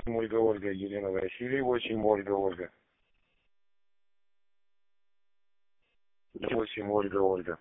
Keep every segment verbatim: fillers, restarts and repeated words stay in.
Ольга, Ольга, Елена Васильева, восемь, Ольга, Ольга. восемь, Ольга, Ольга.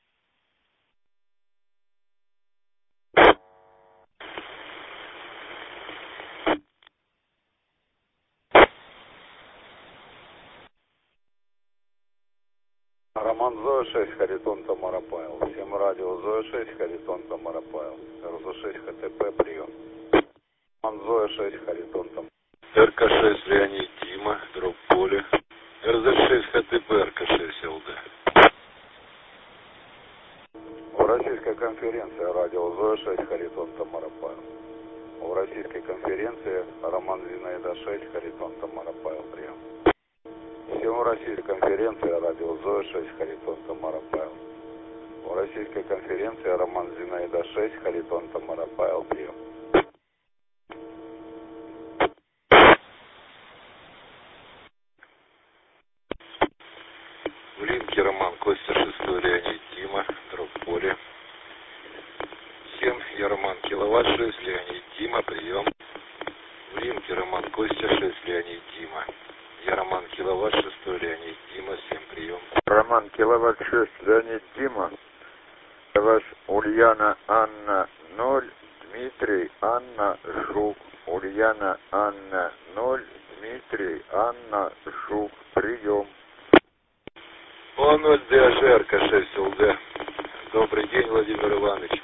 Роман Зоя шесть, Харитон Тамара Павел. Всем радио Зоя шесть, Харитон Тамара Павел. эр зэ шесть ХТП, прием. Роман Зоя шесть, Харитон Тамара. эр ка шесть Леонид Дима, дроп поле. эр зэ шесть ХТП, эр ка шесть эл дэ. В российской конференции радио Зоя шесть, Харитон Тамара Павел. В российской конференции Роман Зинаида шесть, Харитон Тамара Павел, прием. Всем в российской конференции радио Зоя шесть, Харитон Тамара Павел. В российской конференции Роман Зинаида шесть, Харитон Тамара Павел, прием. В линке Роман Костя шестой Леонид Дима, дроп поле. Всем я Роман Киловатт шесть Леонид Дима, прием. В линке Роман Костя шесть Леонид Дима. Я Роман Киловатт шестой Леонид Дима, всем прием. Роман Киловатт шесть Леонид Дима. Для вас Ульяна Анна ноль, Дмитрий Анна Жук. Ульяна Анна ноль, Дмитрий Анна Жук. Прием. О ноль дэ а жэ эр ка шесть эл дэ. Добрый день, Владимир Иванович.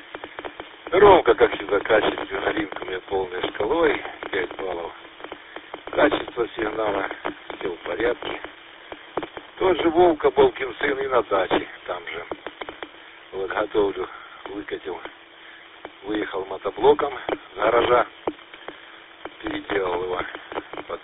Ромка, как всегда, качественно, линк у меня полной шкалой, пять баллов. Качество сигнала все в порядке. Тот же Волка, Волкин сын, и на даче там же. Вот готовлю, выкатил, выехал мотоблоком с гаража, переделал его под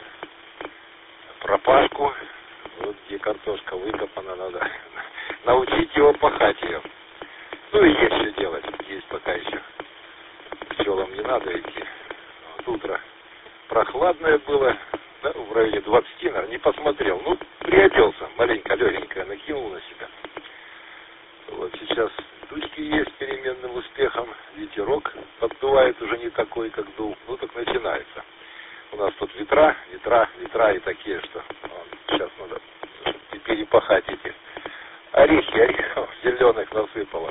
пропашку. Вот где картошка выкопана, надо научить его пахать ее. Ну и есть что делать, есть пока еще. К пчелам не надо идти. Вот утро прохладное было, да, в районе двадцати, наверное, не посмотрел. Ну, приоделся, маленько, легенько накинул на себя. Вот сейчас тучки есть с переменным успехом, ветерок поддувает уже не такой, как дул. Ну, так начинается. У нас тут ветра, ветра, ветра и такие, что вон, сейчас надо перепахать эти орехи, орехов зеленых насыпало.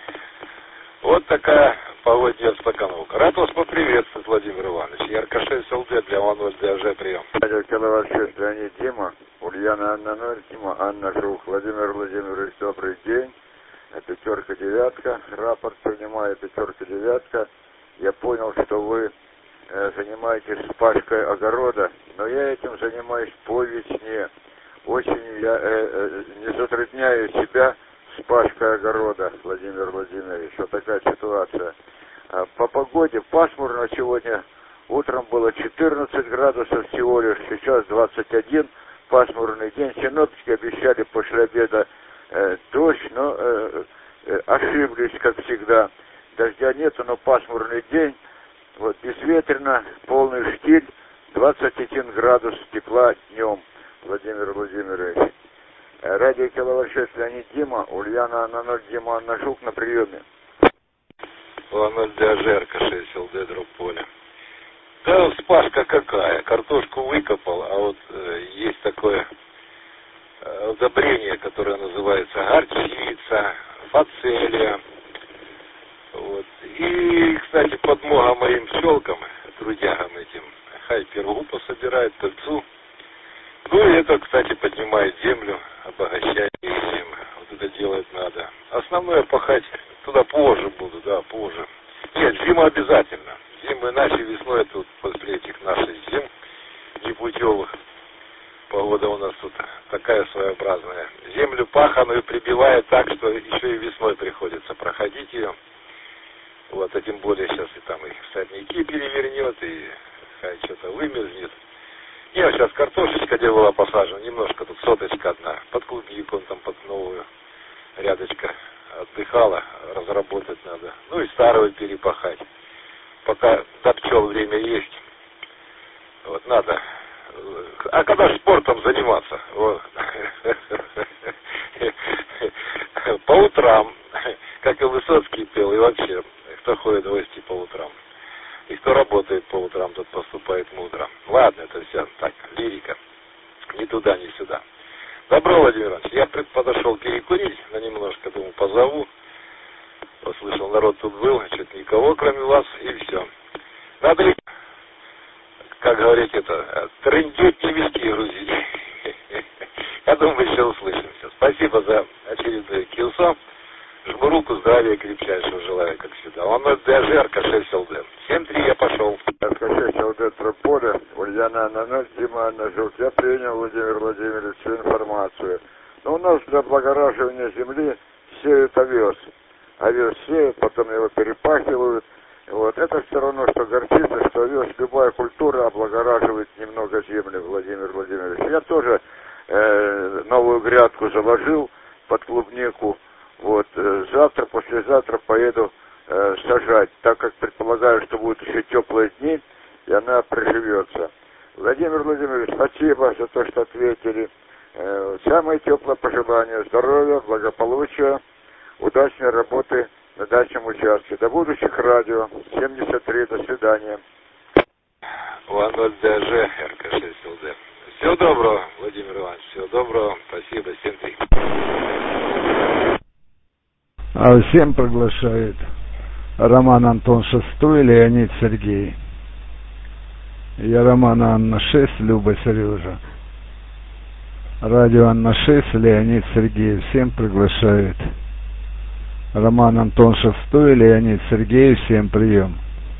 Вот такая погодная обстановка. Рад вас поприветствовать, Владимир Иванович. эр ка шесть эл дэ для о ноль дэ а жэ, прием. Радио Киловатт шесть Леонид Дима. Ульяна Анна ноль, Дима Анна Жук. Владимир Владимирович, добрый день. Пятерка девятка. Рапорт принимаю, пятерка девятка. Я понял, что вы э, занимаетесь спашкой огорода, но я этим занимаюсь по весне. Очень я э, э, не затрудняю себя спашкой огорода, Владимир Владимирович. Вот такая ситуация. А по погоде пасмурно сегодня. Утром было четырнадцать градусов всего лишь, сейчас двадцать один. Пасмурный день. Синоптики обещали после обеда э, дождь, но э, э, ошиблись, как всегда. Дождя нету, но пасмурный день. Вот безветренно, полный штиль, двадцать один градус тепла днем, Владимир Владимирович. Радио Киловатт шесть Леонид Дима, Ульяна Анна ноль, Дима Анна Жук на приеме. о ноль дэ а жэ эр ка шесть эл дэ, дроп поле. Да, спашка какая, картошку выкопал, а вот э, есть такое э, удобрение, которое называется горчица, фацелия. Вот. И, кстати, подмога моим пчелкам, трудягам этим, хай пергу пособирает, пыльцу. Ну и это, кстати, поднимает землю, обогащает этим. Вот это делать надо. Основное пахать туда позже буду, да, позже. Нет, зима обязательно. Зиму иначе весной тут после этих наших зим непутевых. Погода у нас тут такая своеобразная. Землю паханую прибивает так, что еще и весной приходится проходить ее. Вот, а тем более сейчас и там и сорняки перевернет, и хай что-то вымерзнет. Нет, сейчас картошечка, где была посажена, немножко тут соточка одна, под клубнику, там под новую рядочка отдыхала, разработать надо. Ну и старую перепахать. Пока до пчел время есть. Вот, надо. А когда же спортом заниматься? Вот. По утрам, как и Высоцкий пел, и вообще, кто ходит в гости по утрам. И кто работает по утрам, тот поступает мудро. Ладно, это все так, лирика. Ни туда, ни сюда. Добро, Владимир Иванович, я подошел перекурить, на немножко, думаю, позову. Послышал, народ тут был, что-то никого, кроме вас, и все. Надо ли, как говорить это, трындеть и виски грузить. Я думаю, еще услышимся. Спасибо за очередное килсо. Жму руку, здравия крепчайшего желаю, как всегда. Он от ДЖ, эр ка шесть эл дэ. семь три, я пошел. эр ка шесть эл дэ Трополя, Ульяна Анна ноль, Дима Анна Жук. Я принял, Владимир Владимирович, всю информацию. Но у нас для облагораживания земли сеют овес. Овес сеют, потом его перепахивают. Вот. Это все равно, что горчица, что овес, любая культура облагораживает немного земли, Владимир Владимирович. Я тоже э, новую грядку заложил под клубнику. Вот, завтра, послезавтра поеду э, сажать, так как предполагаю, что будут еще теплые дни, и она приживется. Владимир Владимирович, спасибо за то, что ответили. Э, самые теплые пожелания, здоровья, благополучия, удачной работы на дачном участке. До будущих радио. семьдесят три, до свидания. One дэ жэ, эр ка шесть эл дэ. Всего доброго, Владимир Иванович, всего доброго, спасибо, семь три. А всем приглашает Роман Антон шестой, Леонид Сергей. Я Роман Анна шесть, Люба Сережа. Радио Анна шесть, Леонид Сергей. Всем приглашает. Роман Антон шестой, Леонид Сергей. Всем прием.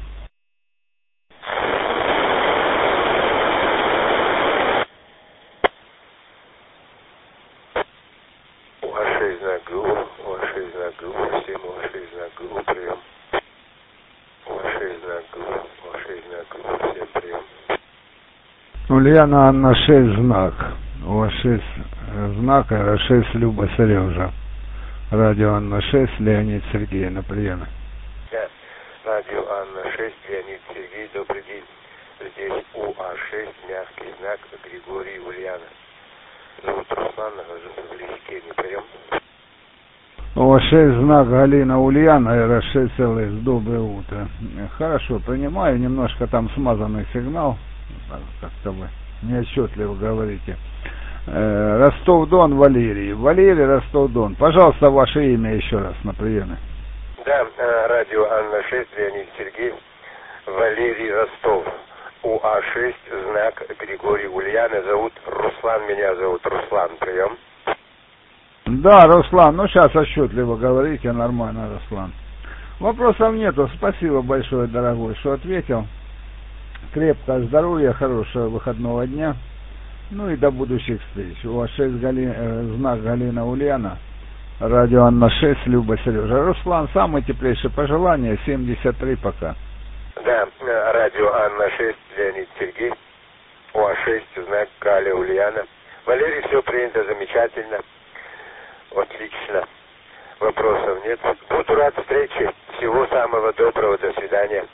Ульяна Анна шесть знак. У вас шесть знак, а шесть Люба Сережа. Радио Анна шесть, Леонид Сергей на приеме. Да. Радио Анна шесть, Леонид Сергей, добрый день. Здесь У А шесть, мягкий знак, Григорий Ульяна. Зовут Руслан, нахожусь в Лисике, не прием. У вас шесть знак, Галина Ульяна, эр шесть эл эс. Доброе утро. Хорошо, принимаю, немножко там смазанный сигнал. Как-то вы неотчетливо говорите. Э, Ростов-Дон, Валерий. Валерий, Ростов-Дон. Пожалуйста, ваше имя еще раз на приеме. Да, э, радио Анна шесть, Леонид Сергей, Валерий, Ростов. У А шесть, знак Григорий Ульяна. Зовут Руслан, меня зовут Руслан. Прием. Да, Руслан, ну сейчас отчетливо говорите, нормально, Руслан. Вопросов нету. Спасибо большое, дорогой, что ответил. Крепкого здоровья, хорошего выходного дня. Ну и до будущих встреч. У вас шесть Гали... знак Галина Ульяна. Радио Анна шесть, Люба Сережа. Руслан, самые теплейшие пожелания. семьдесят три пока. Да, радио Анна шесть, Леонид Сергей. У А шесть, знак Галя Ульяна. Валерий, все принято замечательно. Отлично. Вопросов нет. Буду рад встрече. Всего самого доброго. До свидания.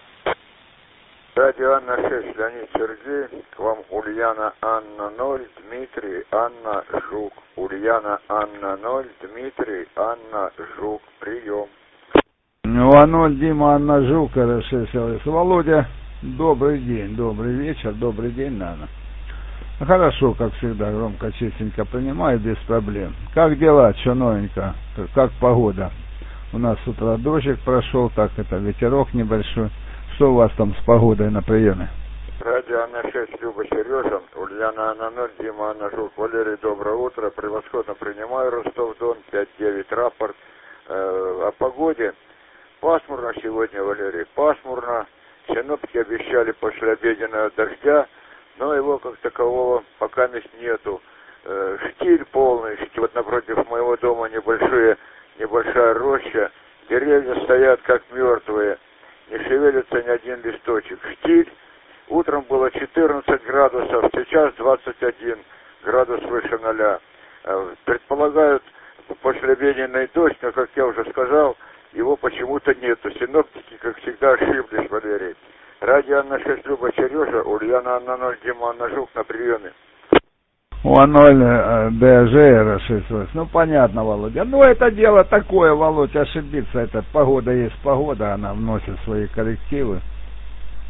Радио Анна шесть, Леонид Сергей, к вам Ульяна Анна ноль, Дмитрий, Анна Жук. Ульяна Анна ноль, Дмитрий, Анна Жук. Прием. Ну, ноль, Дима, Анна Жук, эр шесть эл эс. Володя, добрый день, добрый вечер, добрый день, наверное. Хорошо, как всегда, громко, честненько принимаю, без проблем. Как дела, что новенько? Как погода? У нас с утра дождик прошел, так это ветерок небольшой. Что у вас там с погодой на приеме? Радио Анна шесть, Люба Сережа, Ульяна Анна ноль, Дима Анна Жук. Валерий, доброе утро, превосходно принимаю, Ростов-Дон, пять девять, рапорт. Э, о погоде. Пасмурно сегодня, Валерий, пасмурно. Синоптики обещали послеобеденного дождя, но его как такового пока нету. Э, штиль полный, штиль. Вот напротив моего дома небольшие, небольшая роща, деревья стоят как мертвые. Не шевелится ни один листочек. Штиль. Утром было четырнадцать градусов, сейчас двадцать один градус выше ноля. Предполагают послеобеденный дождь, но, как я уже сказал, его почему-то нету. Синоптики, как всегда, ошиблись, Валерий. Радио Анна шесть, Люба Сережа, Ульяна Анна ноль, Дима Анна Жук на приеме. У ноль дэ жэ эр шесть. Ну, понятно, Володя. Ну, это дело такое, Володя, ошибиться. Это погода есть погода, она вносит свои коррективы.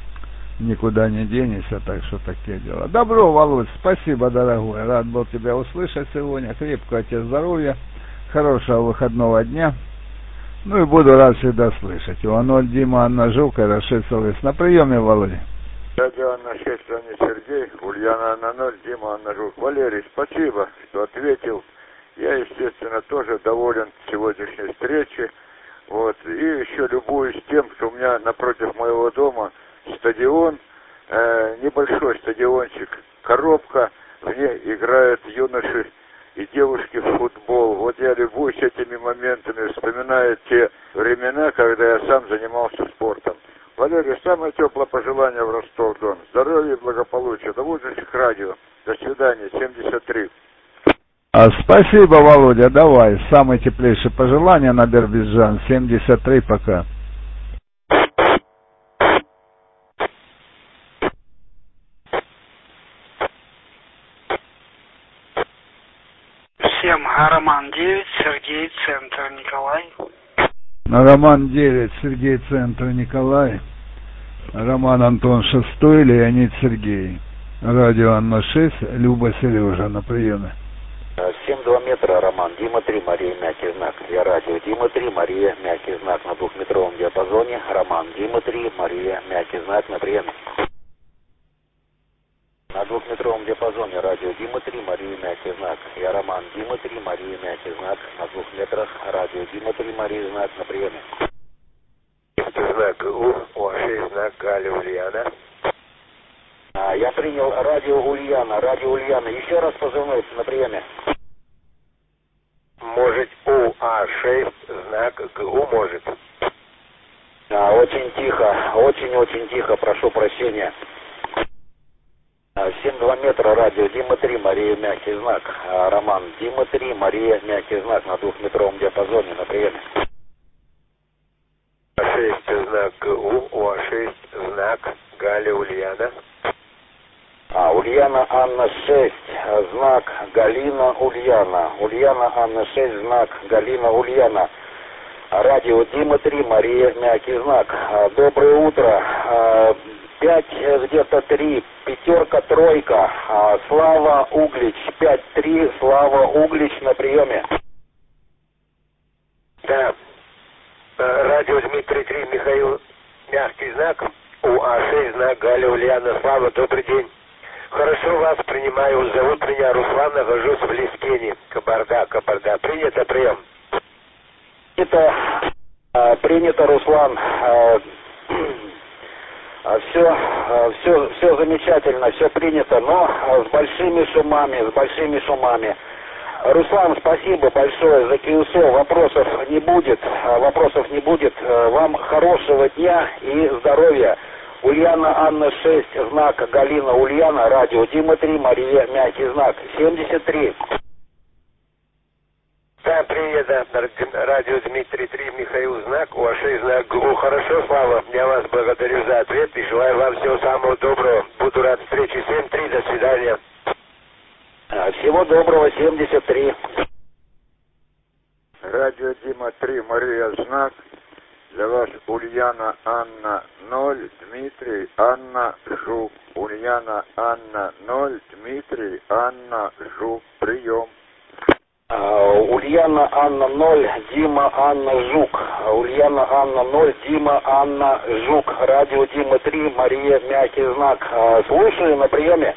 никуда не денешься, так что такие дела. Добро, Володь, спасибо, дорогой, рад был тебя услышать сегодня, крепкого тебе здоровья, хорошего выходного дня, ну и буду рад всегда слышать. Иванов Дима, Анна Жук, Рашид Солыс. На приеме, Володя. Радио Анна шесть, Леонид Сергей, Ульяна Анна ноль, Дима Анна Жук. Валерий, спасибо, что ответил. Я, естественно, тоже доволен сегодняшней встрече. Вот. И еще любуюсь тем, что у меня напротив моего дома стадион, э, небольшой стадиончик, коробка, в ней играют юноши и девушки в футбол. Вот я любуюсь этими моментами, вспоминаю те времена, когда я сам занимался спортом. Валерий, самое теплое пожелание в Ростов-Дон. Здоровья и благополучия. До будущих радио. До свидания. семьдесят три. А, спасибо, Володя. Давай. Самые теплейшие пожелания на Биробиджан. семьдесят три пока. Всем Роман девять, Сергей, Центр, Николай. Роман девять, Сергей, Центр, Николай. Роман Антон шестой, Леонид Сергей. Радио Анна шесть, Люба Сережа на приеме. семь два метра, Роман, Дима три, Мария, мягкий знак. Я радио Дима три, Мария, мягкий знак на двухметровом диапазоне. Роман, Дима три, Мария, мягкий знак на приеме. На двухметровом диапазоне радио Дима три, Мария, мягкий знак. Я Роман, Дима три, Мария, мягкий знак на двух метрах. Радио Дима три, Мария, знак на приеме. Знак У, УА-шесть, знак Галя, Ульяна. А, я принял радио Ульяна, радио Ульяна. Еще раз позывной на приеме. Может УА-шесть, знак ГУ может. А, очень тихо, очень-очень тихо, прошу прощения. семь два метра, радио Дима три, Мария, мягкий знак. А, Роман, Дима три, Мария, мягкий знак на двухметровом диапазоне на приеме. шесть, знак ГУ, УА-шесть, знак Галя, Ульяна. А, Ульяна Анна шесть, знак Галина Ульяна. Ульяна Анна шесть, знак Галина Ульяна. Радио Дима три, Мария, мягкий знак. А, доброе утро. А, пять где-то три, пятерка, тройка. А, Слава Углич, пять три, Слава Углич на приеме. Да. Радио Дмитрий три, Михаил, мягкий знак. УА-шесть, знак Галя, Ульяна. Слава, добрый день. Хорошо вас принимаю. Зовут меня Руслан, нахожусь в Лискене. Кабарда, Кабарда. Принято, прием. Принято, а, принято, Руслан. А, все, все, все замечательно, все принято, но с большими шумами, с большими шумами. Руслан, спасибо большое за КЮСО. Вопросов не будет, вопросов не будет. Вам хорошего дня и здоровья. Ульяна Анна шесть, знак Галина Ульяна, радио Дима три, Мария, мягкий знак, семьдесят три. Да, принято. Радио Дмитрий три, Михаил, знак, УА-шесть, знак ГУ. Хорошо, Слава, я вас благодарю за ответ и желаю вам всего самого доброго. Буду рад встрече. семь три, до свидания. Всего доброго, семьдесят три. Радио Дима три, Мария, знак. Для вас Ульяна Анна ноль, Дмитрий Анна Жук. Ульяна Анна ноль, Дмитрий Анна Жук. Прием. Uh, Ульяна Анна ноль, Дима Анна Жук. Ульяна Анна ноль, Дима Анна Жук. Радио Дима три, Мария, мягкий знак. Uh, слушаю на приеме.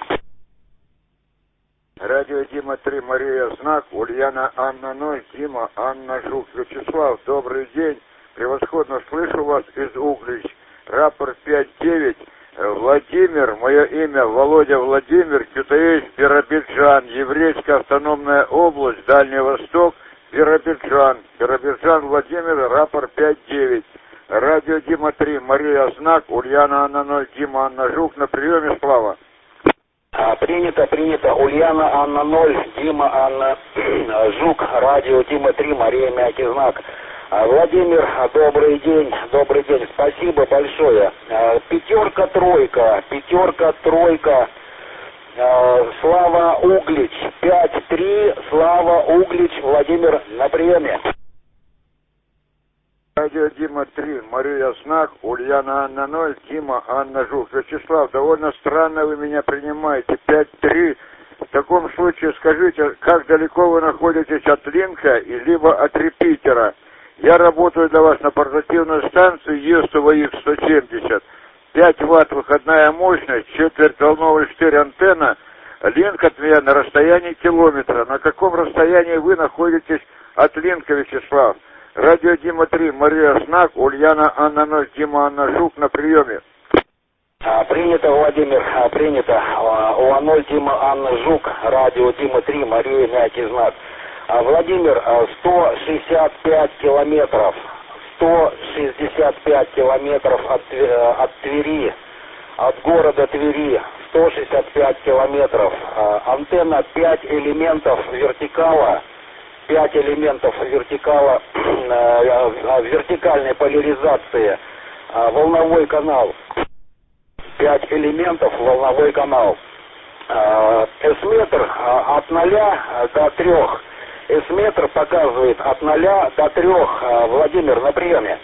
Радио Дима три, Мария, знак. Ульяна Анна ноль, Дима Анна Жук. Вячеслав, добрый день. Превосходно слышу вас из Углич. Рапорт пять девять. Владимир, мое имя Володя Владимир, КЮТАИС, Биробиджан, Еврейская автономная область, Дальний Восток, Биробиджан. Биробиджан, Владимир, рапорт пять девять. Радио Дима три, Мария, знак. Ульяна Анна ноль, Дима Анна Жук. На приеме, Слава. А, принято, принято. Ульяна Анна ноль, Дима Анна Жук. Радио Дима три, Мария, мягкий знак. Владимир, добрый день, добрый день, спасибо большое. Пятерка, тройка, пятерка, тройка, Слава Углич, пять три, Слава Углич, Владимир на приеме. Радио Дима Дима три, Мария знак, Ульяна Анна ноль, Дима Анна Жук. Вячеслав, довольно странно вы меня принимаете. пять три. В таком случае скажите, как далеко вы находитесь от Линка и либо от репитера? Я работаю для вас на портативную станцию ЕСУВА-Х сто семьдесят. пять ватт выходная мощность, четвертьволновый штырь антенна. Линк от меня на расстоянии километра. На каком расстоянии вы находитесь от Линка, Вячеслав? Радио Дима три, Мария знак, Ульяна Анна ноль, Дима Анна Жук на приеме. А, принято, Владимир, а, принято. А, УА ноль, Дима Анна Жук, радио Дима три, Мария мягкий знак. А, Владимир, а, сто шестьдесят пять километров, сто шестьдесят пять километров от, от Твери, от города Твери, сто шестьдесят пять километров. А, антенна пять элементов вертикала, пять элементов вертикала, вертикальной поляризации, а, волновой канал. пять элементов, волновой канал. С-метр от ноля до трех. С-метр показывает от ноля до трех. Владимир, на приеме.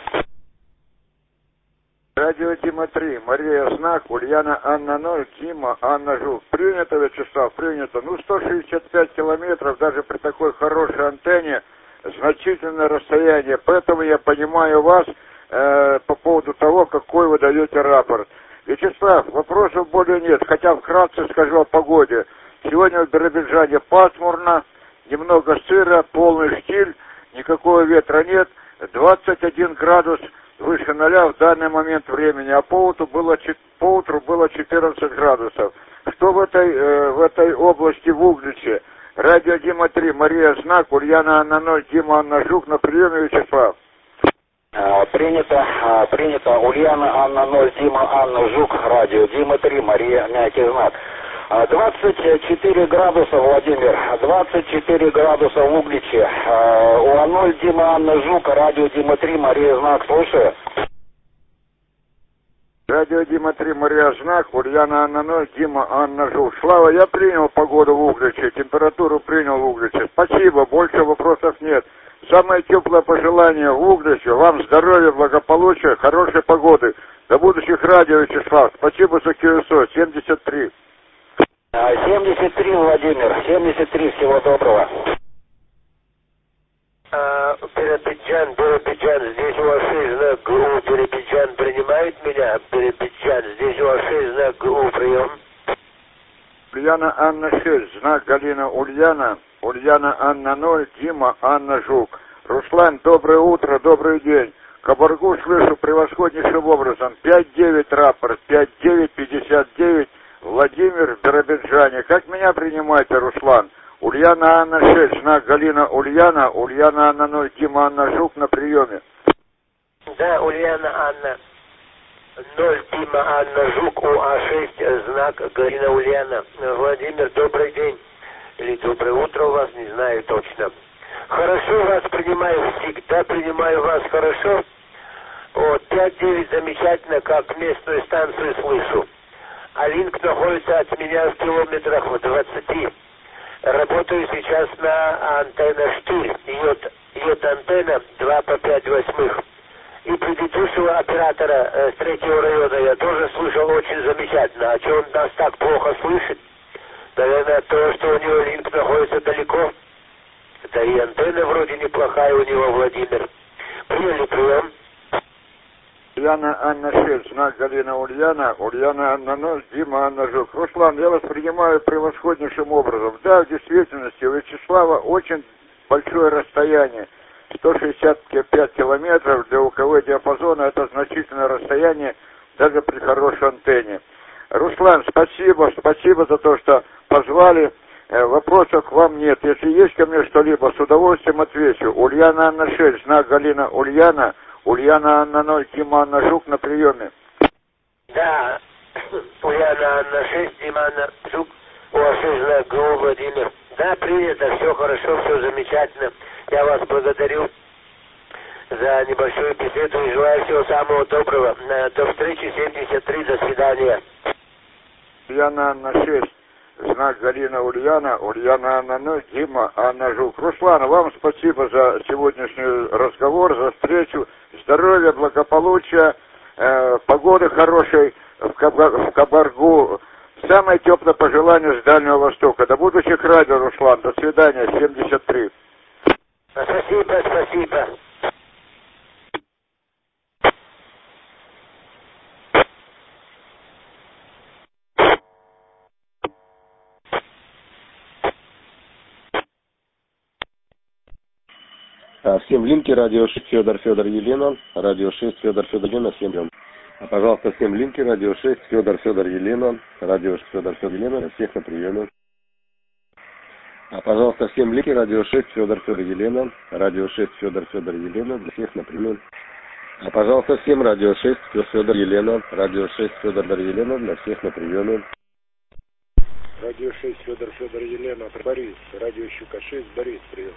Радио Дима три, Мария знак, Ульяна Анна ноль, Дима Анна Жук. Принято, Вячеслав, принято. Ну, сто шестьдесят пять километров даже при такой хорошей антенне значительное расстояние. Поэтому я понимаю вас э, по поводу того, какой вы даете рапорт. Вячеслав, вопросов более нет, хотя вкратце скажу о погоде. Сегодня в Биробиджане пасмурно, немного сыро, полный штиль, никакого ветра нет, двадцать один градус выше ноля в данный момент времени, а по утру было, по утру было четырнадцать градусов. Что в этой, э, в этой области в Угличе? Радио Дима три, Мария знак, Ульяна Анна ноль, Дима Анна Жук на приеме, Вячеслав. Принято, принято. Ульяна Анна ноль, Дима Анна Жук, радио Дима три, Мария мягкий знак. двадцать четыре градуса, Владимир, двадцать четыре градуса в Угличе. УА ноль, Дима Анна Жук, радио Дима три, Мария знак, слушаю. Радио Дима три, Мария знак, Ульяна Анна ноль, Дима Анна Жук. Слава, я принял погоду в Угличе, температуру принял в Угличе. Спасибо, больше вопросов нет. Самое теплое пожелание в Угличе, вам здоровья, благополучия, хорошей погоды. До будущих радио, Вячеслав. Спасибо за КСО, семьдесят три. семьдесят три, Владимир, семьдесят три, всего доброго. А, Биробиджан, Биробиджан, здесь у вас шесть знак ГУ, Биробиджан принимает меня? Биробиджан, здесь у вас шесть знак ГУ, прием. Ульяна Анна шесть, знак Галина Ульяна, Ульяна Анна ноль, Дима Анна Жук. Руслан, доброе утро, добрый день. Кабаргу слышу превосходнейшим образом. пять девять рапорт, пять девять пятьдесят девять, Владимир в Биробиджане. Как меня принимаете, Руслан? Ульяна Анна шесть, знак Галина Ульяна, Ульяна Анна ноль, Дима Анна Жук на приеме. Да, Ульяна Анна ноль, Дима Анна Жук, УА шесть, знак Галина Ульяна. Владимир, добрый день. Или доброе утро у вас, не знаю точно. Хорошо вас принимаю, всегда принимаю вас хорошо. Вот, пять девять замечательно, как местную станцию слышу. А Линк находится от меня в километрах в двадцати. Работаю сейчас на антенна штиль, йод, йод антенна два по пять восьмых. И предыдущего оператора э, с третьего района я тоже слышал очень замечательно. А что он нас так плохо слышит? Наверное, то, что у него Линк находится далеко. Да и антенна вроде неплохая у него, Владимир. Приняли прием. Ульяна Анна шесть, знак Галина Ульяна, Ульяна Анна ноль, Дима Анна Жук. Руслан, я вас принимаю превосходнейшим образом. Да, в действительности у Вячеслава очень большое расстояние. сто шестьдесят пять километров для УКВ диапазона это значительное расстояние даже при хорошей антенне. Руслан, спасибо, спасибо за то, что позвали. Вопросов к вам нет. Если есть ко мне что-либо, с удовольствием отвечу. Ульяна Анна шесть, знак Галина Ульяна, Ульяна Анна ноль, Дима Анна Жук на приеме. Да, Ульяна Анна шесть, Дима Анна Жук, УА шесть, знак ГУ, Владимир. Да, принято, все хорошо, все замечательно. Я вас благодарю за небольшую беседу и желаю всего самого доброго. До встречи, семьдесят три, до свидания. Ульяна Анна шесть, знак Галина Ульяна, Ульяна Анна ноль, Дима Анна Жук. Руслан, вам спасибо за сегодняшний разговор, за встречу. здоровья, благополучия, э, погоды хорошей в, Кабар, в Кабаргу. Самое теплое пожелание с Дальнего Востока. До будущих радио, Руслан. До свидания. семьдесят три. Спасибо, спасибо. Всем линки, радио шесть, Федор, Федор, Елена, радио шесть, Федор, Федор, Елена, всем прием. А, пожалуйста, всем линки, радио шесть, Федор, Федор, Елена, радио шесть, Федор, Федор, Елена, всех на приеме. А, пожалуйста, всем линки, радио шесть, Федор, Федор, Елена, радио шесть, Федор, Федор, Елена, для всех на приеме. А, пожалуйста, всем радио шесть, Федор, Федор, Елена, радио шесть, Федор, Федор, Елена, для всех на приеме. Радио шесть, Федор, Федор, Елена, Борис, радио Щука шесть, Борис, прием.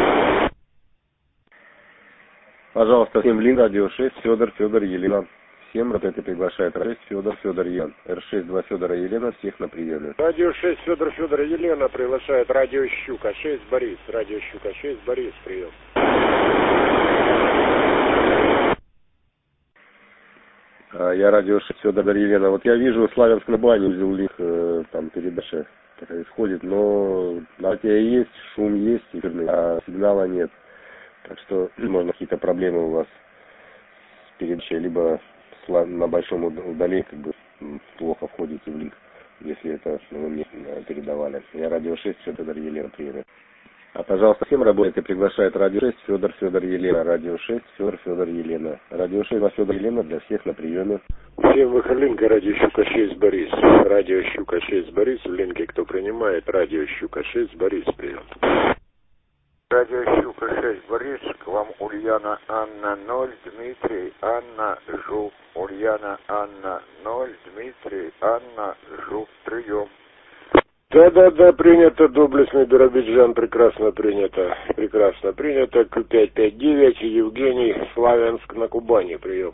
Пожалуйста, всем линк, радио шесть, Федор, Федор, Елена. Всем вот это приглашает шесть, Федор, Федор, Елена. эр шесть, два, Федора, Елена, всех на приеме. Радио шесть, Федор, Федор, Елена приглашает радио Щука шесть, Борис. Радио Щука шесть, Борис, прием. А, я радио шесть, Федор, Елена. Вот я вижу, Славянск на бане взял лих, э, там передача происходит, но на тебе есть, шум есть, а сигнала нет. Так что, можно какие-то проблемы у вас с передачей, либо на большом удалении как бы плохо входите в линк, если это ну, вы мне передавали. Я радио шесть, Федор, Елена, прием. А, пожалуйста, всем работает и приглашает радио шесть, Федор, Федор, Елена, радио шесть, Федор, Федор, Елена. Радио шесть, два, Федор, Елена, для всех на приеме. Всем выходлинка, радио Щука шесть, Борис. Радио Щука шесть, Борис, в линке кто принимает, радио Щука шесть, Борис, прием. Радио Щука шесть, Борис, к вам Ульяна Анна ноль, Дмитрий, Анна Жук, Ульяна Анна ноль, Дмитрий, Анна Жук, прием. Да-да-да, принято, доблестный Биробиджан, прекрасно принято, прекрасно принято, Q пять пять девять, Евгений, Славянск на Кубани, прием.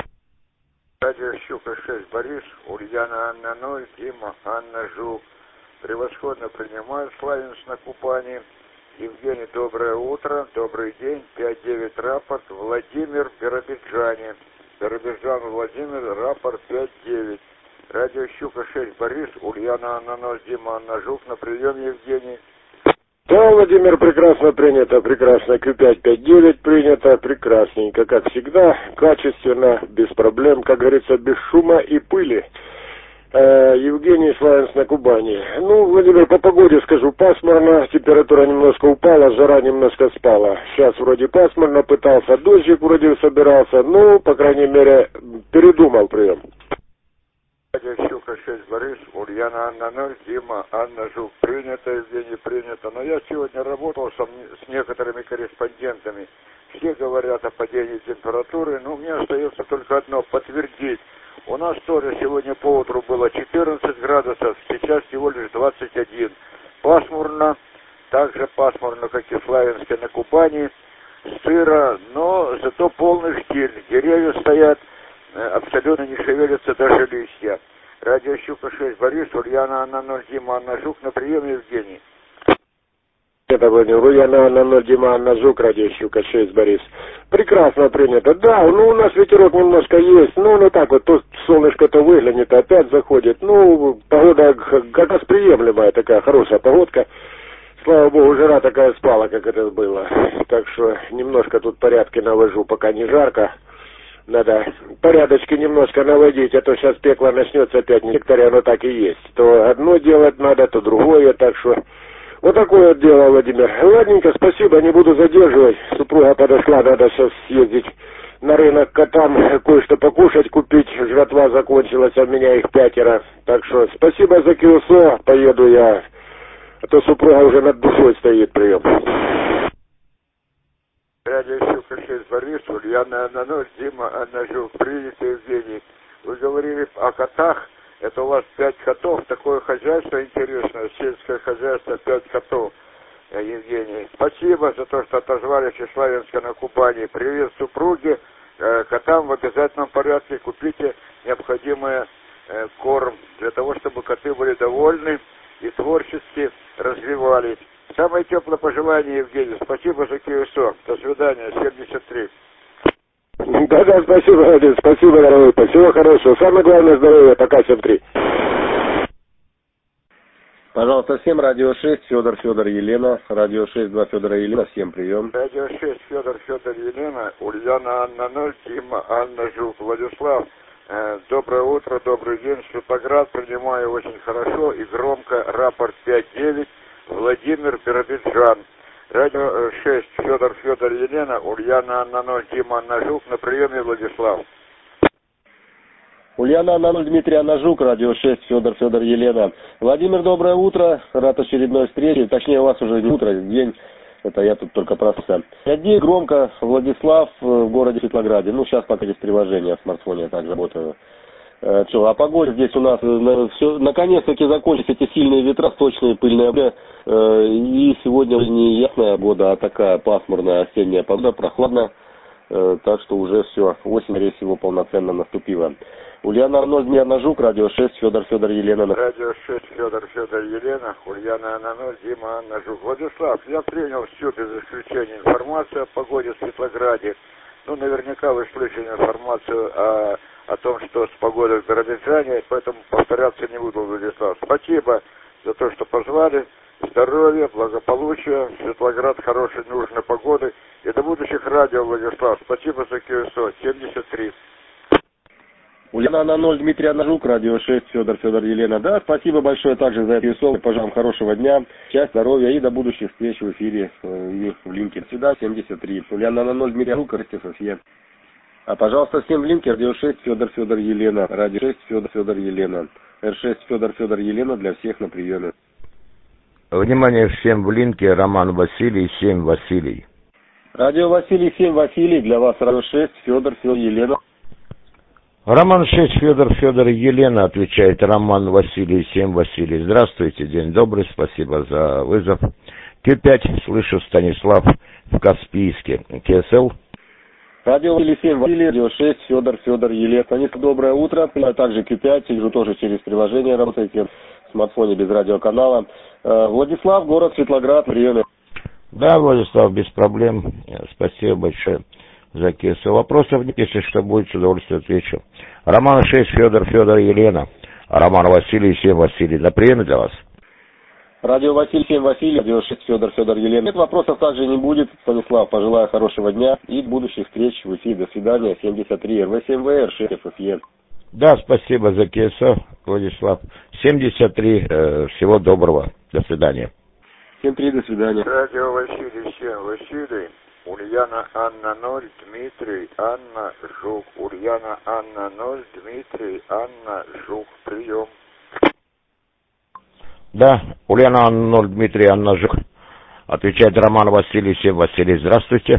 Радио Щука шесть, Борис, Ульяна Анна ноль, Дима, Анна Жук, превосходно принимаю, Славянск на Кубани. Евгений, доброе утро, добрый день, пять девять рапорт, Владимир, Биробиджане. Биробиджан, Владимир, рапорт пять девять. Радио Щука шесть, Борис, Ульяна Анна ноль, Дима, Анна Жук, на прием, Евгений. Да, Владимир, прекрасно принято, прекрасно, Q пять пять девять принято, прекрасненько, как всегда, качественно, без проблем, как говорится, без шума и пыли. Евгений, Славянск на Кубани. Ну, Владимир, по погоде скажу, пасмурно, температура немножко упала, жара немножко спала. Сейчас вроде пасмурно, пытался, дождик вроде собирался, ну, по крайней мере, передумал прием. Радио Щука шесть, Борис, Ульяна Анна ноль, Дима, Анна Жук, принято, Евгений, принято. Но я сегодня работал с некоторыми корреспондентами. Все говорят о падении температуры, но мне остается только одно, подтвердить. У нас тоже сегодня поутру было четырнадцать градусов, сейчас всего лишь двадцать один. Пасмурно, так же пасмурно, как и в Славянске на Кубани, сыро, но зато полный штиль. Деревья стоят, абсолютно не шевелятся даже листья. Радио Щука шесть, Борис, Ульяна Анна ноль, Дима, Анна Жук, на прием, Евгений. Это Владимир, Ульяна Анна ноль, Дима, Анна Жук, радио Щука шесть, Борис. Прекрасно принято. Да, ну у нас ветерок немножко есть, ну ну так вот, то солнышко-то выглянет, опять заходит. Ну, погода как раз приемлемая, такая хорошая погодка. Слава богу, жара такая спала, как это было. Так что немножко тут порядки навожу, пока не жарко. Надо порядочки немножко наводить, а то сейчас пекло начнется опять, в секторе оно так и есть. То одно делать надо, то другое, так что... Вот такое вот дело, Владимир. Ладненько, спасибо, не буду задерживать. Супруга подошла, надо сейчас съездить на рынок котам, кое-что покушать, купить. Жратва закончилась, а у меня их пятеро. Так что спасибо за КИОСО, поеду я. А то супруга уже над душой стоит, прием. Радио Щука шесть, Борис, Ульяна Анна ноль, Дима, Анна Жук, принято, Евгений. Вы говорили о котах. Это у вас пять котов, такое хозяйство интересное, сельское хозяйство, пять котов, Евгений. Спасибо за то, что отозвались из Славянска на Кубани. Привет супруге, котам в обязательном порядке купите необходимый корм, для того, чтобы коты были довольны и творчески развивались. Самое теплое пожелание, Евгений. Спасибо за КИОСО. До свидания, семьдесят три. Да-да, спасибо, Владимир, спасибо, дорогой, всего хорошего. Самое главное здоровье, пока, семь три. Пожалуйста, всем радио шесть, Федор, Федор, Елена. Радио шесть, два Федора, Елена, всем прием. Радио шесть, Федор, Федор, Елена. Ульяна, Анна, ноль, Дима, Анна, Жук, Владислав. Э, доброе утро, добрый день. Светлоград, принимаю очень хорошо и громко. Рапорт пять девять, Владимир, Биробиджан. Радио шесть, Федор, Федор, Елена. Ульяна, Анна, ноль, Дима, Анна, Жук. На приеме, Владислав. Ульяна, Анна, Дмитрий, Анна, Жук, радио шесть, Федор, Федор, Елена. Владимир, доброе утро, рад очередной встрече, точнее у вас уже не утро, день, это я тут только проснулся. пять девять, громко, Владислав в городе Светлограде, ну сейчас пока есть приложение в смартфоне, я так работаю. Э, что, а погода здесь у нас, на, все, наконец-таки закончились эти сильные ветра, сточные, пыльные, э, и сегодня не ясная погода, а такая пасмурная осенняя погода, прохладная, э, так что уже все, осень, скорее всего, полноценно наступила. Ульяна, ноль, Анна, Жук, радио шесть, Федор, Федор, Елена. Радио шесть, Федор, Федор, Елена. Ульяна, Анна, ноль, Дима, Анна, Жук. Владислав, я принял всю без исключения информацию о погоде в Светлограде. Ну, наверняка вы слышали информацию о, о том, что с погодой в Биробиджане, поэтому повторяться не буду, Владислав. Спасибо за то, что позвали. Здоровья, благополучия, Светлоград хорошей, нужной погоды. И до будущих радио, Владислав. Спасибо за КСО. семьдесят три. Ульяна, Анна, ноль, Дмитрий, Анна, Жук, радио шесть, Федор, Федор, Елена. Да, спасибо большое также за это КСО. Пожелаем хорошего дня, счастья, здоровья и до будущих встреч в эфире и в линке. Всегда семьдесят три. Ульяна, Анна, ноль, Дмитрий, Анна, Жук, Ростов, София. А, пожалуйста, всем в линке радио шесть, Федор, Федор, Елена. Радио шесть, Федор, Федор, Елена. эр шесть, Федор, Федор, Елена для всех на приеме. Внимание всем в линке, Роман Василий, семь Василий. Радио Василий, семь Василий, для вас радио шесть, Федор, Федор, Елена. Роман шесть, Федор, Федор, Елена, отвечает Роман Василий, семь Василий. Здравствуйте, день добрый, спасибо за вызов. Q пять, слышу, Станислав в Каспийске. КСЛ. Радио Василий, семь Василий, радио шесть, Федор, Федор, Елена. Станислав, доброе утро. А также Q пять, вижу, тоже через приложение работаете, в смартфоне без радиоканала. Владислав, город Светлоград, приеме. Да, Владислав, без проблем. Спасибо большое за КСО. Вопросов нет, если что будет, с удовольствием отвечу. Роман шесть, Федор, Федор, Елена. Роман Василий, семь Василий. На приеме для вас. Радио Василий, семь Василий, радио шесть, Федор, Федор, Елена. Нет, вопросов также не будет. Станислав, пожелаю хорошего дня и будущих встреч в эфире. До свидания. семьдесят три, эр вэ семь вэ, эр шесть, эф эф е. Да, спасибо за КСО, Владислав. семьдесят три, э, всего доброго. До свидания. семь три, до свидания. Радио Василий, семь Василий. Ульяна, Анна, ноль, Дмитрий, Анна, Жук. Ульяна, Анна, ноль, Дмитрий, Анна, Жук. Прием. Да, Ульяна, Анна, ноль, Дмитрий, Анна, Жук. Отвечает Роман Василий, семь Василий. Здравствуйте.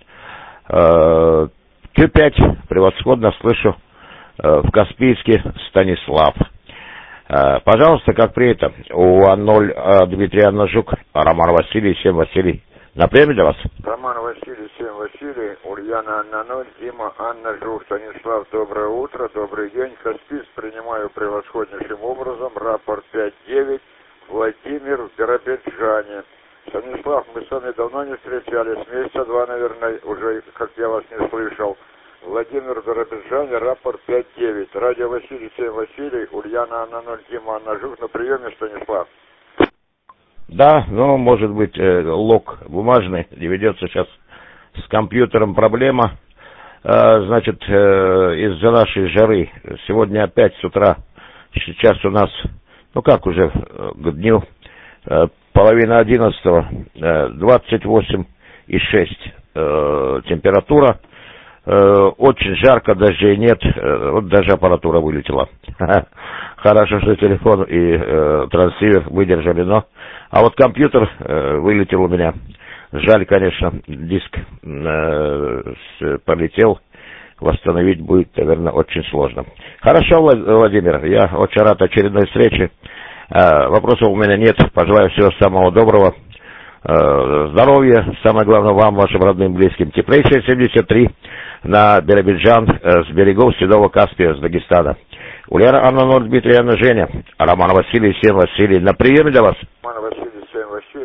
Q пять, превосходно слышу. В Каспийске Станислав. Пожалуйста, как принято, у ноль Дмитрий, Анна, Жук, Роман Василий, семь Василий. На приеме для вас? Роман Василий, семь Василий, Ульяна, Анна, ноль, Дима, Анна, Жук, Станислав, доброе утро, добрый день. Каспийск принимаю превосходнейшим образом. Рапорт пять девять, Владимир в Биробиджане. Станислав, мы с вами давно не встречались, месяца два, наверное, уже, как я вас не слышал. Владимир в Биробиджане, рапорт пять девять. Радио Василий, семь Василий, Ульяна, Анна, ноль, Дима, Анна, Жук. На приеме, Станислав. Да, ну, может быть, э, лог бумажный, не ведется сейчас с компьютером проблема. Э, значит, э, из-за нашей жары сегодня опять с утра, сейчас у нас, ну как уже э, к дню, э, половина одиннадцатого, э, двадцать восемь и шесть э, температура. Э, очень жарко, дождей нет, э, вот даже аппаратура вылетела. Хорошо, что телефон и э, трансивер выдержали, но... А вот компьютер э, вылетел у меня. Жаль, конечно, диск э, с, полетел. Восстановить будет, наверное, очень сложно. Хорошо, Владимир, я очень рад очередной встрече. Э, вопросов у меня нет. Пожелаю всего самого доброго. Э, здоровья, самое главное вам, вашим родным, близким. Теплейшая семьдесят три на Биробиджан э, с берегов Седого Каспия, с Дагестана. Ульяна, Анна, ноль, Дмитрий, Анна, Женя. Роман Василий, семь Василий. На приеме для вас. Роман Василий, семь Василий.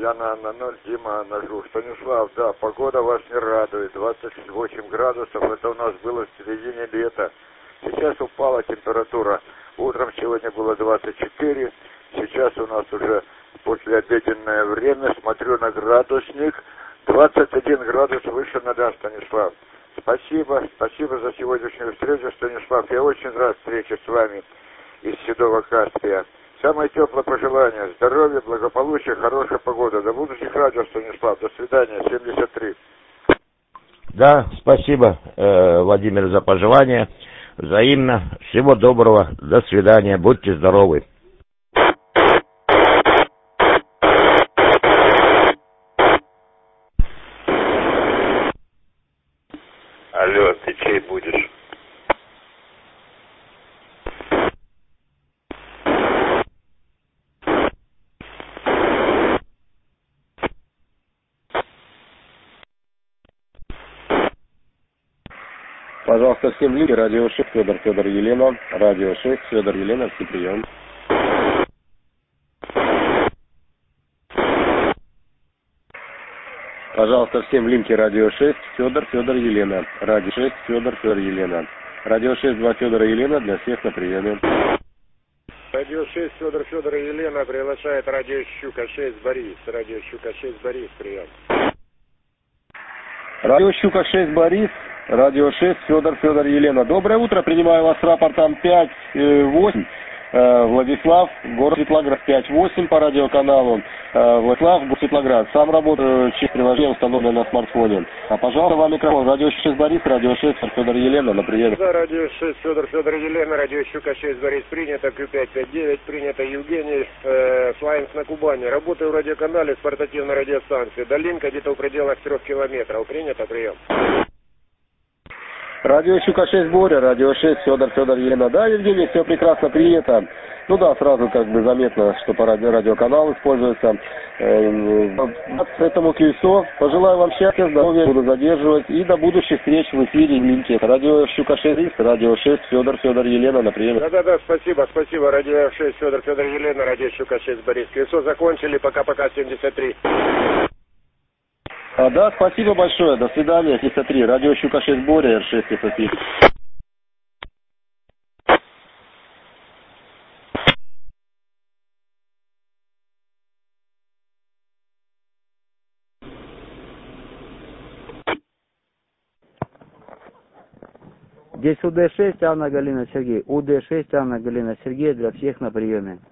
Ульяна Анна ноль, Дима Анна Жук. Станислав, да, погода вас не радует. двадцать восемь градусов, это у нас было в середине лета. Сейчас упала температура. Утром сегодня было двадцать четыре. Сейчас у нас уже послеобеденное время. Смотрю на градусник. двадцать один градус выше нуля, Станислав. Спасибо, спасибо за сегодняшнюю встречу, Станислав. Я очень рад встрече с вами из Седого Каспия. Самое теплое пожелание. Здоровья, благополучия, хорошая погода. До будущих радио, Станислав. До свидания. семьдесят три. Да, спасибо, э, Владимир, за пожелания. Взаимно. Всего доброго. До свидания. Будьте здоровы. Алло, ты чей будешь? Пожалуйста, всем люди, радио шесть, Федор, Федор, Елена, радио шесть, Федор, Елена, все прием. Пожалуйста, всем линки радио шесть, Федор, Федор, Елена, радио шесть, Федор, Федор, Елена, радио шесть, два Федора, Елена, для всех на приеме. Радио шесть, Федор, Федор и Елена приглашает радио Щука шесть, Борис, радио Щука шесть, Борис, прием. Радио Щука шесть, Борис, радио шесть, Федор, Федор, Елена. Доброе утро, принимаю вас с рапортом пять восемь. Владислав, город Светлоград, пять восемь по радиоканалу. Владислав, город Светлоград. Сам работаю через приложение, установленное на смартфоне. А, пожалуйста, вам микрофон. Радио шесть, Борис, радио шесть, Федор, Елена, на приеме. Да, радио шесть, Федор, Федор, Елена, радио Щука шесть, Борис, принято, Q пять пять девять, принято, Евгений, э, Флайнс на Кубани. Работаю в радиоканале с портативной радиостанции. Долинка где-то в пределах трех километров. Принято, прием. Радио Щука шесть, Боря, радио шесть, Федор, Федор, Елена. Да, Евгений, все прекрасно принято. Ну да, сразу как бы заметно, что по радио, радиоканал используется. Этому КИСО. Пожелаю вам счастья, здоровья, буду задерживать. И до будущих встреч в эфире в линке. Радио Щука шесть, радио шесть, Федор, Федор, Елена, на приеме. Да-да-да, спасибо, спасибо. Радио шесть, Федор, Федор, Елена, радио Щука шесть, Борис. КИСО закончили, пока-пока, семьдесят три. А, да, спасибо большое. До свидания. семьдесят три. Радио Щука шесть, Боря, эр шесть, эф эф и. Здесь У Д шесть, Анна Галина Сергей. У Д шесть, Анна Галина Сергей, для всех на приеме.